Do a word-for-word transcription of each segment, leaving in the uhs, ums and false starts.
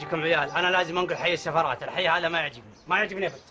يعجبكم عيال، انا لازم انقل حي السفارات، الحي هذا ما يعجبني، ما يعجبني ابد.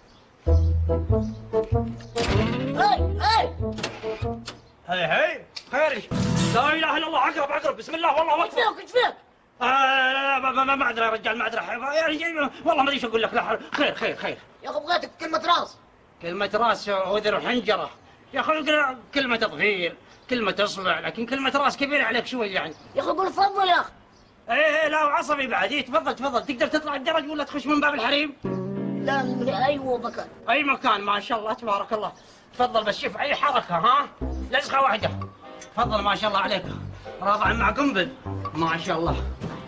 هاي هاي هي هي خير. لا اله الا الله، عقرب عقرب، بسم الله والله ايش فيك ايش فيك؟ آه لا لا ما ما ادري يا رجال، ما ادري يعني والله ما ادري ايش اقول لك. لا خير خير خير يا اخي بغيتك كلمة راس. كلمة راس وذر وحنجرة يا اخي، كلمة تطهير، كلمة اصبع، لكن كلمة راس كبيرة عليك شوي يعني. يا اخي قول تفضل يا اخي. ايه ايه لا وعصبي بعد. ايه تفضل تفضل، تقدر تطلع الدرج ولا تخش من باب الحريم؟ لا من ايوه مكان. اي مكان ما شاء الله تبارك الله. تفضل بس شوف اي حركة ها لزقة واحدة. تفضل ما شاء الله عليك، راضع مع قنبل ما شاء الله.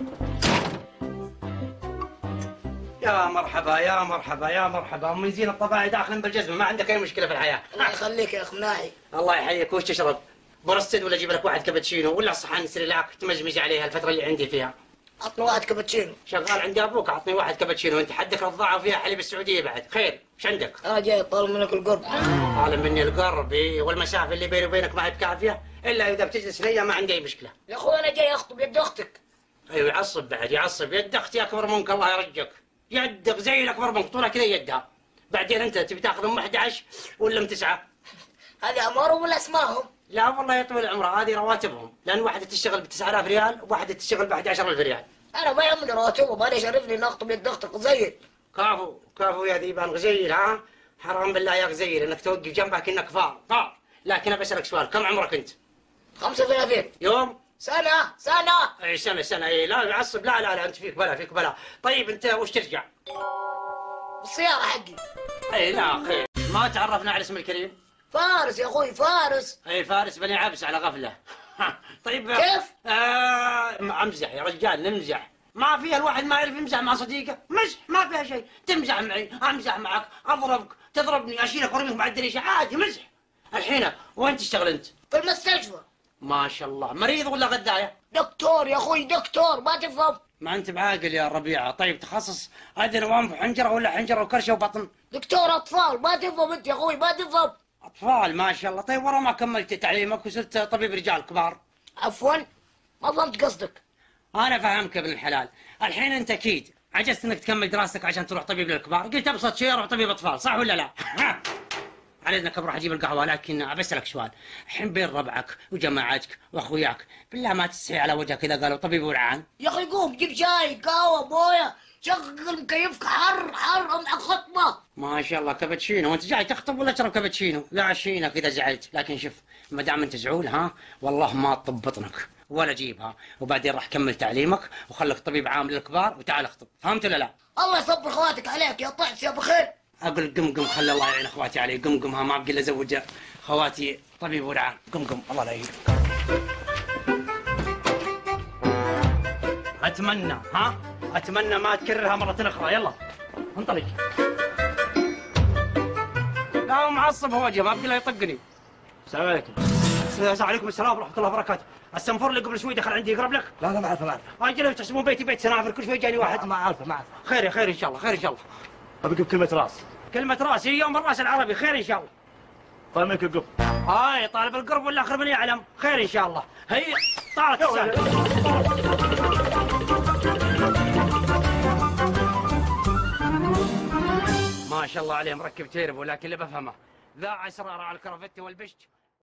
يا مرحبا يا مرحبا يا مرحبا، من زين الطباعي داخل بالجزمة، ما عندك اي مشكلة في الحياة. الله يخليك يا اخي مناعي. الله يحييك. وش تشرب؟ برستد ولا اجيب لك واحد كابتشينو ولا صحن سريلاك تمزمز عليها الفترة اللي عندي فيها؟ عطني واحد كابتشينو. شغال عندي ابوك، عطني واحد كابتشينو، انت حدك رضاعة وفيها حليب السعودية بعد. خير ايش عندك؟ انا جاي طالب منك القرب. طالب مني القرب؟ والمسافة اللي بيني وبينك ما هي بكافية، الا اذا بتجلس ليا ما عندي اي مشكلة. يا اخوي انا جاي اخطب يد اختك. ايوه يعصب بعد يعصب. يد اختي اكبر منك الله يرجك، يدك زي الاكبر منك طولها كذا يدها. بعدين انت تبي تاخذ ام احد عشر ولا ام تسعة؟ هذه امارهم ولا اسمائهم؟ لا والله يطول عمره، هذه رواتبهم، لان واحده تشتغل ب تسعة آلاف ريال وواحده تشتغل ب احد عشر ألف ريال. انا ما يهمني رواتبهم، انا يشرفني ان اخطب يد اختك غزيل. كافو كافو يا ذيبان غزيل. ها حرام بالله يا غزيل انك توقف جنبك انك فار فار. لكن بسالك سؤال، كم عمرك انت؟ خمسة وثلاثين. يوم؟ سنة سنة. اي سنه سنه. اي لا يعصب. لا لا لا انت فيك بلا فيك بلا. طيب انت وش ترجع؟ بالسيارة حقي. اي لا خير. ما تعرفنا على اسم الكريم؟ فارس يا اخوي فارس. اي فارس بني عبس على غفله. طيب كيف؟ آه امزح يا رجال نمزح. ما فيها الواحد ما يعرف يمزح مع صديقه، مزح ما فيها شيء. تمزح معي امزح معك، اضربك تضربني، اشيلك وارميك مع الدريشه عادي مزح. الحين وين تشتغل انت؟ في المستشفى. ما شاء الله. مريض ولا غدايه؟ دكتور يا اخوي دكتور ما تفهم. ما انت بعاقل يا ربيعه. طيب تخصص اذن وانف وحنجره ولا حنجره وكرشه وبطن؟ دكتور اطفال ما تفهم انت يا اخوي ما تفهم. اطفال ما شاء الله. طيب ورا ما كملت تعليمك وصرت طبيب رجال كبار؟ عفوا ما فهمت قصدك. انا فهمك ابن الحلال. الحين انت اكيد عجزت انك تكمل دراستك عشان تروح طبيب للكبار، قلت ابسط شيء اروح طبيب اطفال، صح ولا لا؟ على اذنك بروح اجيب القهوه، لكن ابسلك سؤال، الحين بين ربعك وجماعتك واخوياك بالله ما تستحي على وجهك اذا قالوا طبيب ورعان؟ يا اخي قوم جيب شاي قهوه مويه، شغل مكيفك حر حر امعك خطبه. ما شاء الله كابتشينو. وانت جاي تخطب ولا تشرب كابتشينو؟ لا عشينك اذا زعلت، لكن شوف ما دام انت زعول ها والله ما تطب بطنك ولا جيبها، وبعدين راح كمل تعليمك وخلك طبيب عام للكبار وتعال اخطب، فهمت ولا لا؟ الله يصبر خواتك عليك يا طعس يا بخير. اقول قمقم خلي الله يعين اخواتي علي، قمقم ها ما ابقى الا ازوج خواتي طبيب ورعان، قمقم الله لا يعينك. اتمنى ها اتمنى ما تكررها مرة اخرى. يلا انطلق. لا معصب هو وجهه ما ابقى الا يطقني. السلام عليكم. السلام عليكم السلام ورحمة الله وبركاته. السنفور اللي قبل شوي دخل عندي يقرب لك؟ لا لا ما اعرفه ما اعرفه. اجل تحسبون بيتي بيت سنافر كل شوي جاني واحد. ما اعرفه ما اعرفه. خير يا خير ان شاء الله خير ان شاء الله. ابي كلمة راس. كلمة راس هي يوم الراس العربي. خير ان شاء الله. طيب منك القرب. هاي طالب القرب ولا اخر من يعلم. خير ان شاء الله. هي طارت السالفة. ما شاء الله عليه مركب تيربو، لكن اللي بفهمه ذا اسرار على الكرافته والبشت